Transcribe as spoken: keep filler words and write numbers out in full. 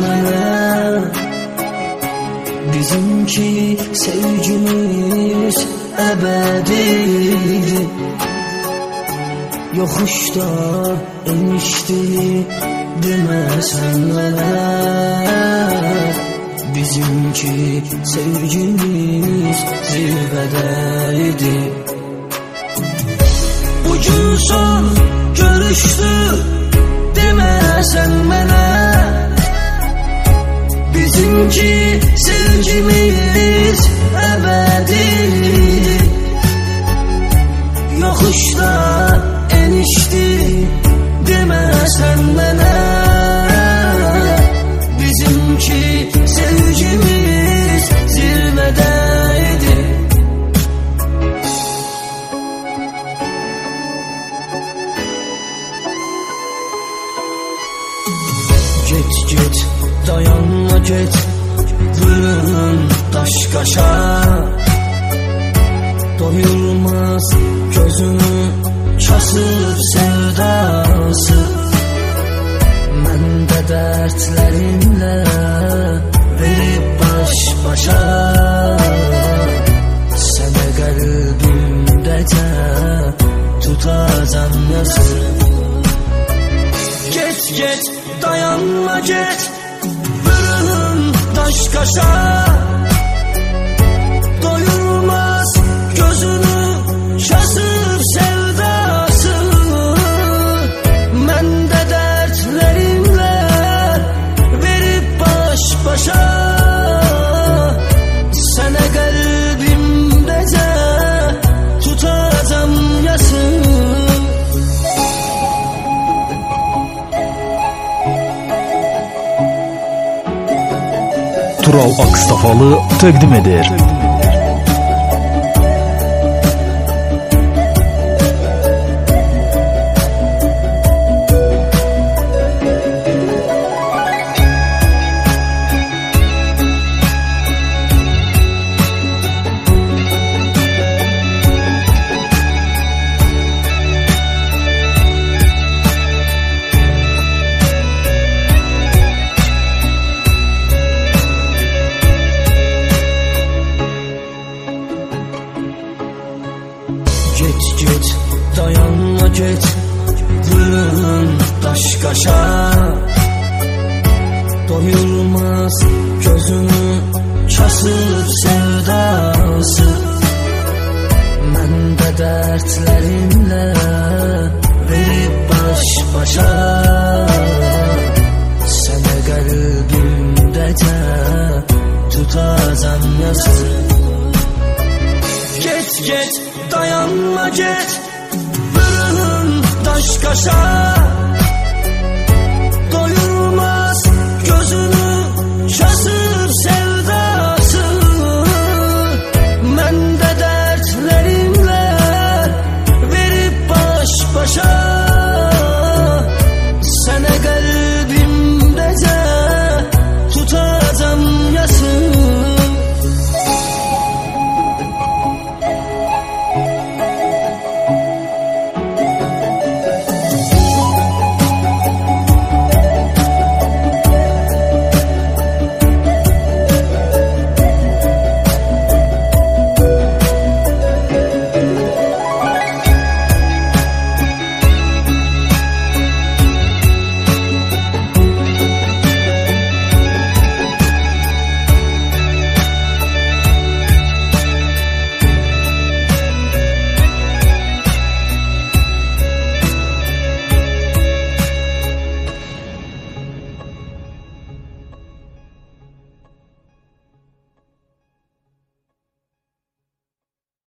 mənə. Bizimki sevgimiz əbədidir. Yoxuşda enişdi deməsən mənə. Bizimki sevgimiz zirvədəydi. Bugün son görüşdü deməsən mənə. Bizimki sevgimiz əbədidir. Yoxuşda enişdi deməsən mənə. Bizimki sevgimiz zirvədəydi. Get get dayanma get, vurun daş qaşa. Doyulmaz gözünü kasıb sevdası. Məndə dərdlərimlə verib baş başa. Sənə qəlbimdəcə tutacam yazı. Get get dayanma get, vurun daş qaşa. Doyulmaz gözünü kasıb sevdası. Məndə dərdlərimlə verib baş başa. Sənə qəlbimdəcə tutacam yazı. Tural Akstafalı təqdim edir. Get get dayanma get, vurun daş qaşa. Doyulmaz gözünü kasıb sevdası. Məndə dərdlərimlə verib baş başa. Sənə qəlbimdəcə tutacam yazı. Get get dayanma get, vurun daş qaşa.